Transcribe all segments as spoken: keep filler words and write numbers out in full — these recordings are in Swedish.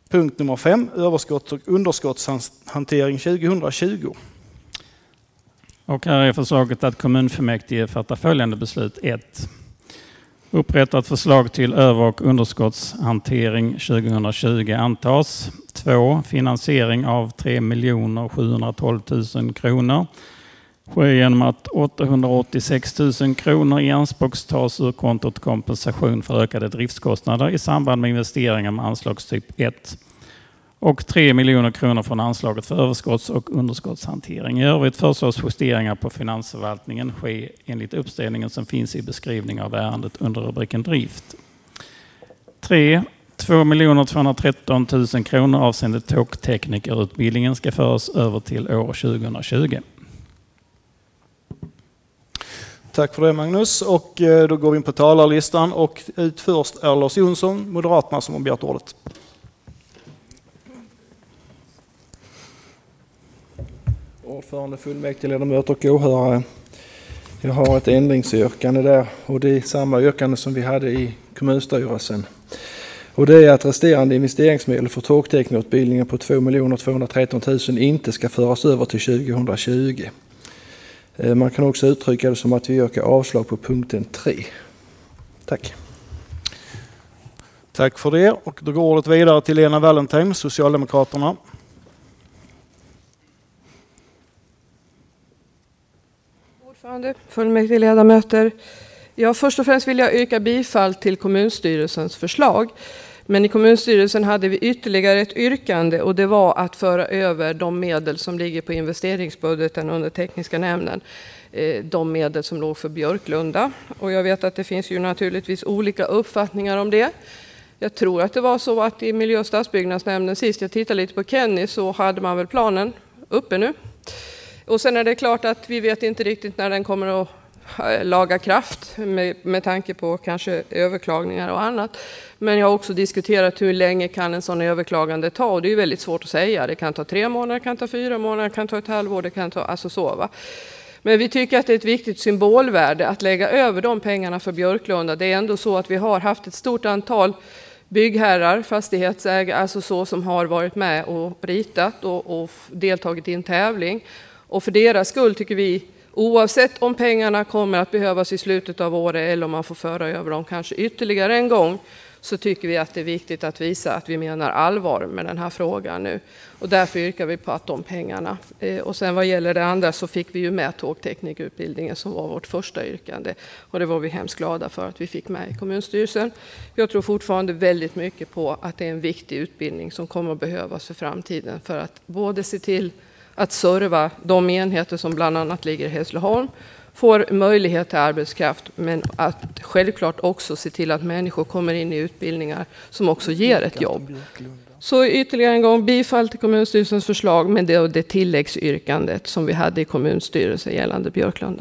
Punkt nummer fem, överskotts- och underskottshantering tjugohundratjugo. Och här är förslaget att kommunfullmäktige fattar följande beslut. ett. Upprätta ett förslag till över- och underskottshantering tjugohundratjugo antas. två. Finansiering av tre miljoner sjuhundratolv tusen kronor sker genom att åttahundraåttiosex tusen kronor i anspråk tas ur kontot kompensation för ökade driftskostnader i samband med investeringar med anslagstyp ett. Och tre miljoner kronor från anslaget för överskotts- och underskottshantering. I övrigt föreslås justeringar på finansförvaltningen ske enligt uppställningen som finns i beskrivning av ärendet under rubriken drift. tre. två miljoner tvåhundratretton tusen kronor avseende tågteknikerutbildningen ska föras över till år tjugohundratjugo. Tack för det, Magnus. Och då går vi in på talarlistan och ut först är Lars Jonsson, Moderaterna, som har begärt ordet. Ordförande, fullmäktigeledamöter och åhörare. Jag har ett ändringsyrkande där och det är samma yrkande som vi hade i kommunstyrelsen. Och det är att resterande investeringsmedel för tågteknikerutbildningen på två miljoner tvåhundratretton tusen inte ska föras över till tjugohundratjugo. Man kan också uttrycka det som att vi yrkar avslag på punkten tre. Tack. Tack för det. Och då går ordet vidare till Lena Wallentheim, Socialdemokraterna. Ordförande, fullmäktigeledamöter. Ja, först och främst vill jag yrka bifall till kommunstyrelsens förslag. Men i kommunstyrelsen hade vi ytterligare ett yrkande och det var att föra över de medel som ligger på investeringsbudgeten under tekniska nämnden. De medel som låg för Björklunda. Och jag vet att det finns ju naturligtvis olika uppfattningar om det. Jag tror att det var så att i miljö- och stadsbyggnadsnämnden sist jag tittade lite på Kenny så hade man väl planen uppe nu. Och sen är det klart att vi vet inte riktigt när den kommer att laga kraft med, med tanke på kanske överklagningar och annat. Men jag har också diskuterat hur länge kan en sån överklagande ta och det är väldigt svårt att säga. Det kan ta tre månader, det kan ta fyra månader, det kan ta ett halvår, det kan ta alltså så va. Men vi tycker att det är ett viktigt symbolvärde att lägga över de pengarna för Björklunda. Det är ändå så att vi har haft ett stort antal byggherrar, fastighetsägare, alltså så som har varit med och ritat och, och deltagit i en tävling. Och för deras skull tycker vi, oavsett om pengarna kommer att behövas i slutet av året eller om man får föra över dem kanske ytterligare en gång, så tycker vi att det är viktigt att visa att vi menar allvar med den här frågan nu. Och därför yrkar vi på att de pengarna. Och sen vad gäller det andra så fick vi ju med tågteknikerutbildningen som var vårt första yrkande. Och det var vi hemskt glada för att vi fick med i kommunstyrelsen. Jag tror fortfarande väldigt mycket på att det är en viktig utbildning som kommer att behövas för framtiden. För att både se till att serva de enheter som bland annat ligger i Hässleholm, får möjlighet till arbetskraft, men att självklart också se till att människor kommer in i utbildningar som också ger ett jobb. Så ytterligare en gång bifall till kommunstyrelsens förslag, men det är det tilläggsyrkandet som vi hade i kommunstyrelsen gällande Björklunda.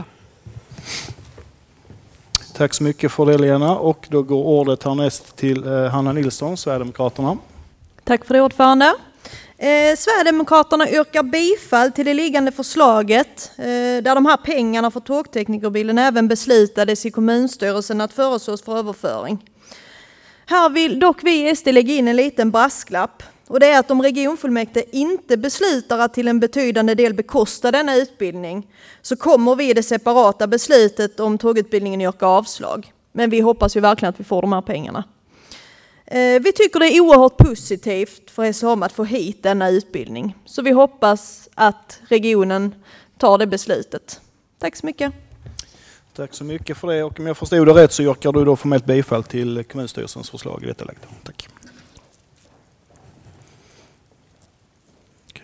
Tack så mycket för det, Lena. Och då går ordet härnäst till Hanna Nilsson, Sverigedemokraterna. Tack för det, ordförande. Eh, Sverigedemokraterna yrkar bifall till det liggande förslaget eh, där de här pengarna för tågteknikerbilen även beslutades i kommunstyrelsen att föreslås för överföring. Här vill dock vi i S D lägga in en liten brasklapp, och det är att om regionfullmäktige inte beslutar att till en betydande del bekosta denna utbildning så kommer vi i det separata beslutet om tågutbildningen yrka avslag. Men vi hoppas ju verkligen att vi får de här pengarna. Vi tycker det är oerhört positivt för Hässleholm att få hit denna utbildning. Så vi hoppas att regionen tar det beslutet. Tack så mycket. Tack så mycket för det. Och om jag förstod det rätt så yrkar du då formellt bifall till kommunstyrelsens förslag i detta läget. Tack. Okay.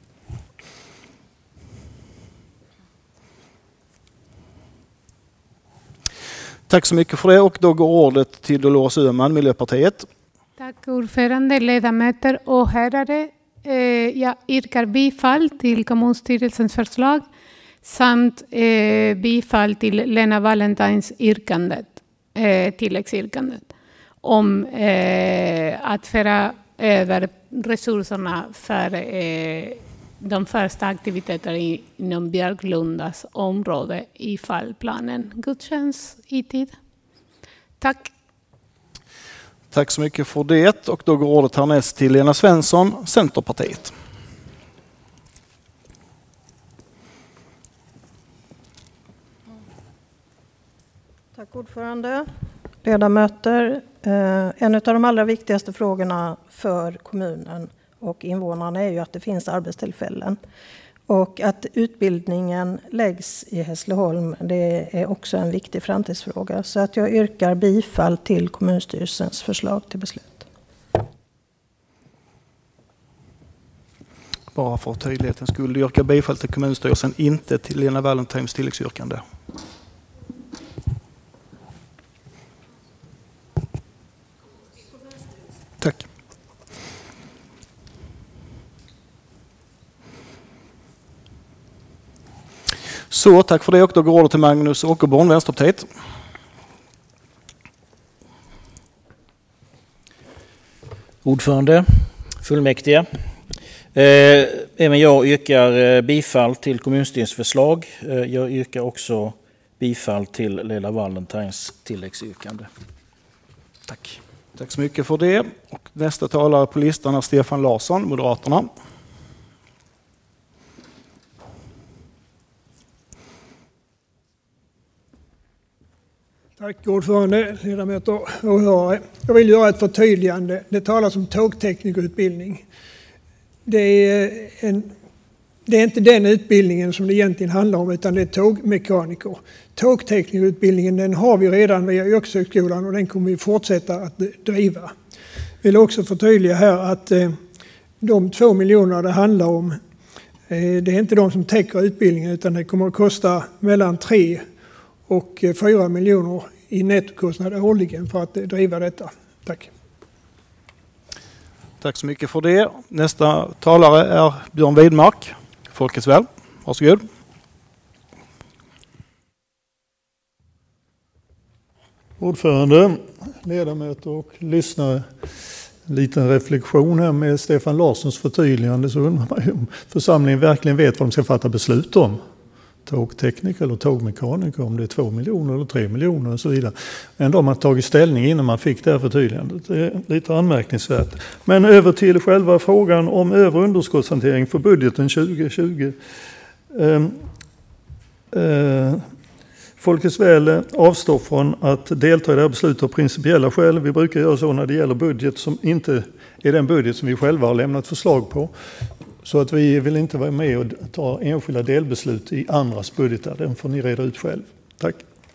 Tack så mycket för det. Och då går ordet till Dolores Öhman, Miljöpartiet. Tack ordförande, ledamöter och herrar. Jag yrkar bifall till kommunstyrelsens förslag samt bifall till Lena Wallentheims yrkandet, tilläggsyrkandet om att föra över resurserna för de första aktiviteterna inom Björklundas område ifall planen godkänns i tid. Tack. Tack så mycket för det. Och då går ordet härnäst till Lena Svensson, Centerpartiet. Tack ordförande, ledamöter. En av de allra viktigaste frågorna för kommunen och invånarna är ju att det finns arbetstillfällen. Och att utbildningen läggs i Hässleholm, det är också en viktig framtidsfråga. Så att jag yrkar bifall till kommunstyrelsens förslag till beslut. Bara för tydlighetens skull yrkar bifall till kommunstyrelsen, inte till Lena Wallentines tilläggsyrkande. Tack. Så, tack för det, och då går det till Magnus Åkerborn, Vänsterpartiet. Ordförande, fullmäktige. Eh, även jag yrkar bifall till kommunstyrelsens förslag. Eh, jag yrkar också bifall till Lena Wallentines tilläggsyrkande. Tack. Tack så mycket för det. Och nästa talare på listan är Stefan Larsson, Moderaterna. Tack ordförande, ledamöter och åhörare. Jag vill göra ett förtydligande. Det talas om tågteknikerutbildning. Det är, en, det är inte den utbildningen som det egentligen handlar om, utan det är tågmekaniker. Tågteknikerutbildningen, den har vi redan via yrkeshögskolan och den kommer vi fortsätta att driva. Jag vill också förtydliga här att eh, de två miljoner det handlar om, eh, det är inte de som täcker utbildningen, utan det kommer att kosta mellan tre och fyra miljoner i nettokostnad årligen för att driva detta. Tack. Tack så mycket för det. Nästa talare är Björn Widmark, Folkets väl. Varsågod. Ordförande, ledamöter och lyssnare. En liten reflektion här med Stefan Larssons förtydligande, så undrar man om församlingen verkligen vet vad de ska fatta beslut om. Tågtekniker eller tågmekaniker, om det är två miljoner eller tre miljoner och så vidare. Ändå har man tagit ställning innan man fick det här förtydligandet. Det är lite anmärkningsvärt. Men över till själva frågan om över- och underskottshantering för budgeten tjugo tjugo. Eh, eh, Folkets väl avstår från att delta i det här beslutet av principiella skäl. Vi brukar göra så när det gäller budget som inte är den budget som vi själva har lämnat förslag på. Så att vi vill inte vara med och ta enskilda delbeslut i andras budgetar. Den får ni reda ut själv. Tack.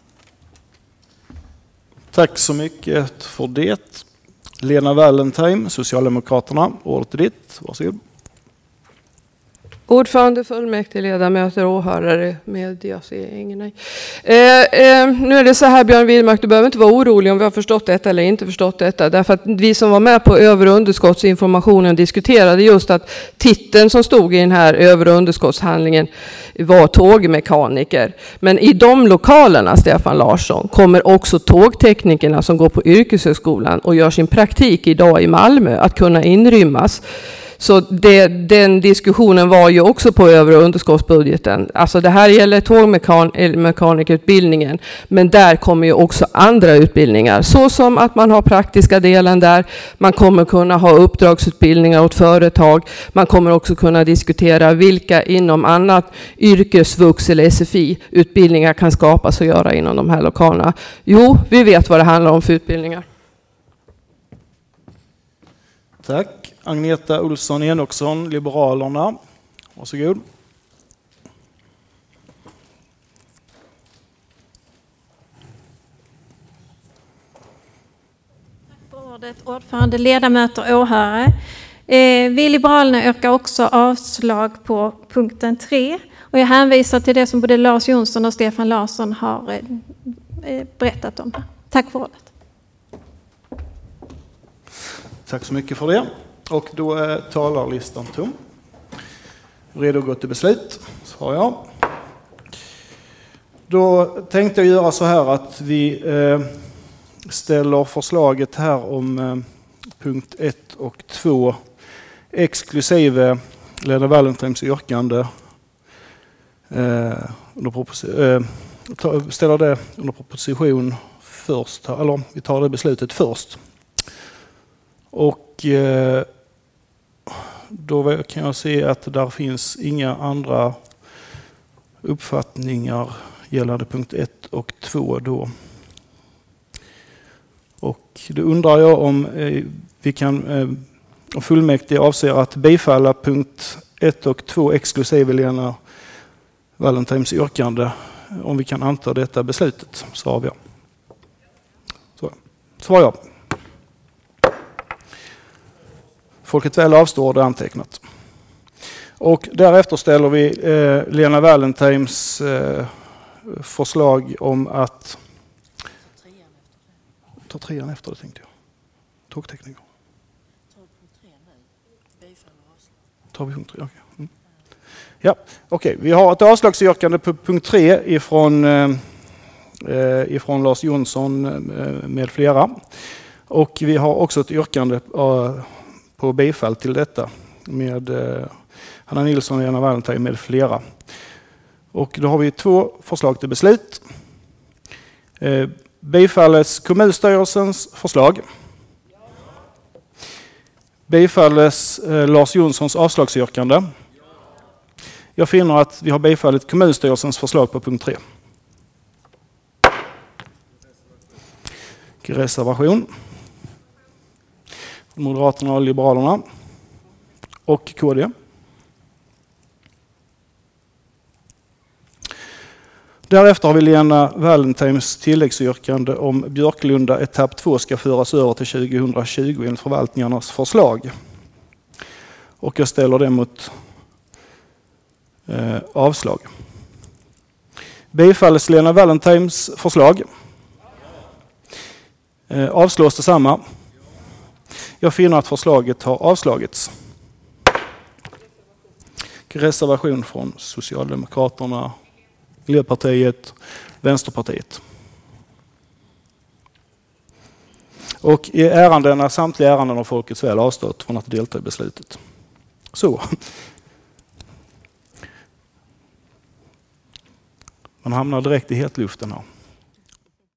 Tack så mycket för det. Lena Wallentine, Socialdemokraterna. Ordet är ditt. Varsågod. Ordförande, fullmäktige, ledamöter, åhörare, media, ser ingen nej. Eh, eh, nu är det så här, Björn Widmark, du behöver inte vara orolig om vi har förstått detta eller inte förstått detta. Därför att vi som var med på över- och underskottsinformationen diskuterade just att titeln som stod i den här över- och underskottshandlingen var tågmekaniker. Men i de lokalerna, Stefan Larsson, kommer också tågteknikerna som går på yrkeshögskolan och gör sin praktik idag i Malmö att kunna inrymmas. Så det, den diskussionen var ju också på över- och underskottsbudgeten. Alltså det här gäller tågmekanikerutbildningen, men där kommer ju också andra utbildningar. Så som att man har praktiska delen där, man kommer kunna ha uppdragsutbildningar åt företag. Man kommer också kunna diskutera vilka inom annat yrkesvux eller S F I-utbildningar kan skapas och göra inom de här lokalerna. Jo, vi vet vad det handlar om för utbildningar. Tack. Agneta Olsson Enoksson, Liberalerna. Varsågod. Tack för ordet, ordförande, ledamöter och åhörare. Eh, vi Liberalerna yrkar också avslag på punkten tre. Och jag hänvisar till det som både Lars Jonsson och Stefan Larsson har eh, berättat om. Tack för ordet. Tack så mycket för det. Och då är talarlistan tom. Redo att gå till beslut, svarar jag. Då tänkte jag göra så här att vi eh, ställer förslaget här om eh, punkt ett och två exklusive Lena Wallentines yrkande. Eh, under propos- eh, ställer det under proposition först, eller vi tar det beslutet först. Och eh, då kan jag se att där finns inga andra uppfattningar gällande punkt ett och två då. Och då undrar jag om eh, vi kan, eh, om fullmäktige avser att bifalla punkt ett och två exklusive Lena Wallentheims yrkande, om vi kan anta detta beslutet, svarar jag. Så, svarar jag. Folket väl avstår, det antecknat. Och därefter ställer vi eh, Lena Wallentheims eh, förslag om att ta trean efter det, tänkte jag. Tågtekniker. Tar vi punkt tre? Okej. Mm. Ja, okej. Vi har ett avslagsyrkande på punkt tre ifrån, eh, ifrån Lars Jonsson eh, med flera. Och vi har också ett yrkande eh, på bifall till detta med eh, Hanna Nilsson och Lena Wallentheim med flera. Och då har vi två förslag till beslut. Eh, bifalles kommunstyrelsens förslag. Bifalles eh, Lars Jonssons avslagsyrkande. Jag finner att vi har bifallit kommunstyrelsens förslag på punkt tre. Reservation. Moderaterna och Liberalerna. Och K D. Därefter har vi Lena Wallentheims tilläggsyrkande om Björklunda etapp två ska föras över till tjugohundratjugo enligt förvaltningarnas förslag. Och jag ställer det mot eh, avslag. Bifalles Lena Wallentheims förslag. Eh, avslås detsamma. Jag finner att förslaget har avslagits. Reservation från Socialdemokraterna, Miljöpartiet, Vänsterpartiet. Och i ärendena, samtliga ärenden har Folkets väl avstått från att delta i beslutet. Så. Man hamnar direkt i hetluften här.